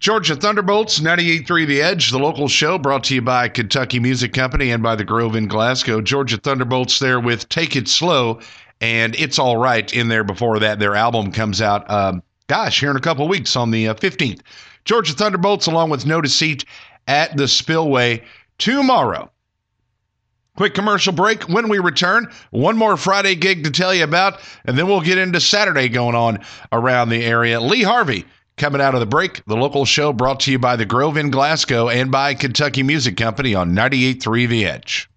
Georgia Thunderbolts, 98.3 The Edge, the local show brought to you by Kentucky Music Company and by the Grove in Glasgow. Georgia Thunderbolts there with Take It Slow and It's All Right in there before that. Their album comes out, here in a couple of weeks on the 15th. Georgia Thunderbolts along with No Deceit at the Spillway tomorrow. Quick commercial break. When we return, one more Friday gig to tell you about, and then we'll get into Saturday going on around the area. Lee Harvey coming out of the break. The local show brought to you by the Grove in Glasgow and by Kentucky Music Company on 98.3 The Edge.